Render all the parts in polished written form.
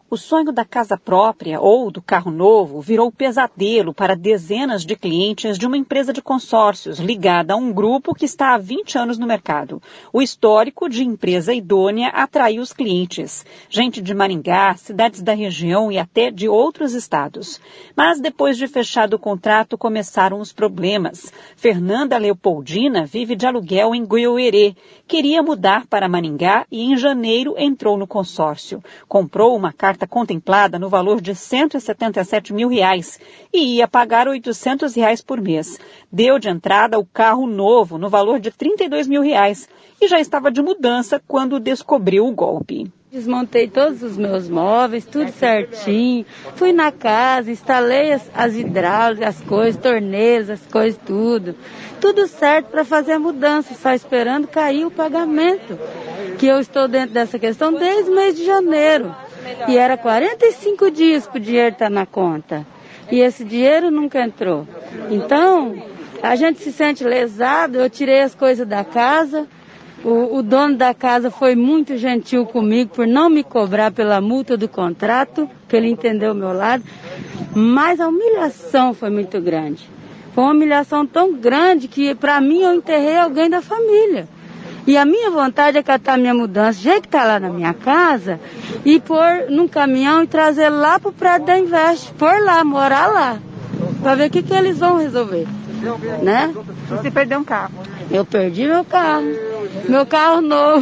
O sonho da casa própria ou do carro novo virou pesadelo para dezenas de clientes de uma empresa de consórcios ligada a um grupo que está há 20 anos no mercado. O histórico de empresa idônea atraiu os clientes, gente de Maringá, cidades da região e até de outros estados. Mas depois de fechado o contrato, começaram os problemas. Fernanda Leopoldina vive de aluguel em Goiôerê. Queria mudar para Maringá e em janeiro entrou no consórcio. Comprou uma carta contemplada no valor de R$177 mil e ia pagar R$800 por mês. Deu de entrada o carro novo no valor de R$32 mil e já estava de mudança quando descobriu o golpe. Desmontei todos os meus móveis, tudo certinho. Fui na casa, instalei as hidráulicas, as coisas, torneiras, as coisas, tudo. Tudo certo para fazer a mudança, só esperando cair o pagamento. Que eu estou dentro dessa questão desde o mês de janeiro. E era 45 dias para o dinheiro estar na conta. E esse dinheiro nunca entrou. Então, a gente se sente lesado, eu tirei as coisas da casa. O dono da casa foi muito gentil comigo por não me cobrar pela multa do contrato, que ele entendeu o meu lado, mas a humilhação foi muito grande. Foi uma humilhação tão grande que, para mim, eu enterrei alguém da família. E a minha vontade é catar minha mudança, do jeito que está lá na minha casa, e pôr num caminhão e trazer lá para o prédio da Invest, pôr lá, morar lá, para ver o que eles vão resolver, né? Você perdeu um carro? Eu perdi meu carro novo.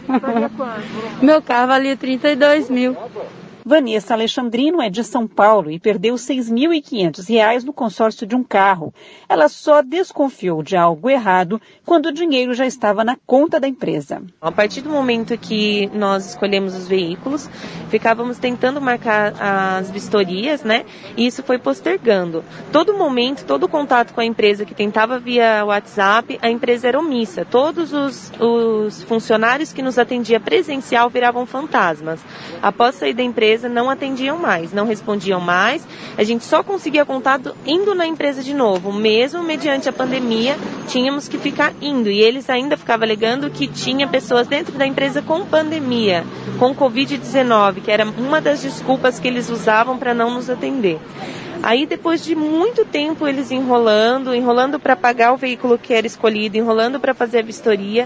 Meu carro valia R$32 mil. Vanessa Alexandrino é de São Paulo e perdeu R$6.500 no consórcio de um carro. Ela só desconfiou de algo errado quando o dinheiro já estava na conta da empresa. A partir do momento que nós escolhemos os veículos, ficávamos tentando marcar as vistorias, né? E isso foi postergando. Todo momento, todo contato com a empresa que tentava via WhatsApp, a empresa era omissa. Todos os funcionários que nos atendiam presencial viravam fantasmas. Após sair da empresa, não atendiam mais, não respondiam mais. A gente só conseguia contato indo na empresa de novo. Mesmo mediante a pandemia, tínhamos que ficar indo. E eles ainda ficavam alegando que tinha pessoas dentro da empresa com pandemia, com Covid-19, que era uma das desculpas que eles usavam para não nos atender. Aí, depois de muito tempo, eles enrolando para pagar o veículo que era escolhido, enrolando para fazer a vistoria.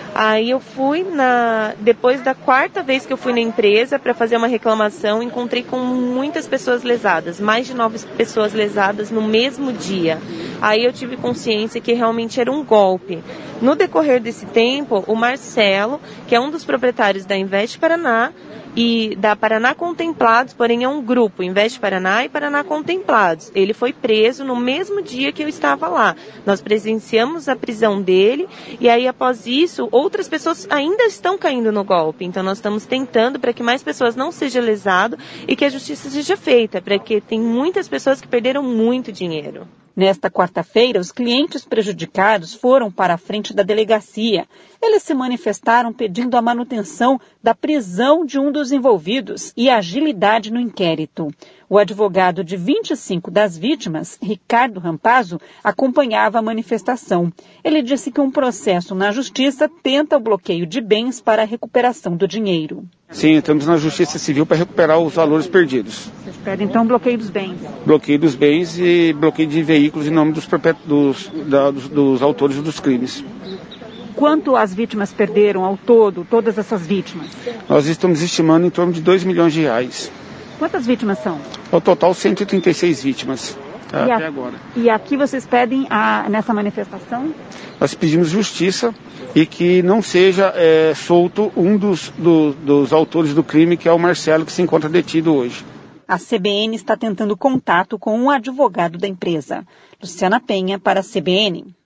Aí eu fui, depois da quarta vez que eu fui na empresa para fazer uma reclamação, encontrei com muitas pessoas lesadas, mais de 9 pessoas lesadas no mesmo dia. Aí eu tive consciência que realmente era um golpe. No decorrer desse tempo, o Marcelo, que é um dos proprietários da Invest Paraná, e da Paraná Contemplados, porém é um grupo, Invest Paraná e Paraná Contemplados. Ele foi preso no mesmo dia que eu estava lá. Nós presenciamos a prisão dele e aí após isso, outras pessoas ainda estão caindo no golpe. Então nós estamos tentando para que mais pessoas não sejam lesadas e que a justiça seja feita, porque tem muitas pessoas que perderam muito dinheiro. Nesta quarta-feira, os clientes prejudicados foram para a frente da delegacia. Eles se manifestaram pedindo a manutenção da prisão de um dos envolvidos e agilidade no inquérito. O advogado de 25 das vítimas, Ricardo Rampazzo, acompanhava a manifestação. Ele disse que um processo na justiça tenta o bloqueio de bens para a recuperação do dinheiro. Sim, estamos na Justiça Civil para recuperar os valores perdidos. Vocês pedem então bloqueio dos bens? Bloqueio dos bens e bloqueio de veículos em nome dos autores dos crimes. Quanto as vítimas perderam ao todo, todas essas vítimas? Nós estamos estimando em torno de R$2 milhões. Quantas vítimas são? Ao total, 136 vítimas até agora. E aqui vocês pedem, nessa manifestação? Nós pedimos justiça e que não seja solto um dos autores do crime, que é o Marcelo, que se encontra detido hoje. A CBN está tentando contato com um advogado da empresa. Luciana Penha, para a CBN.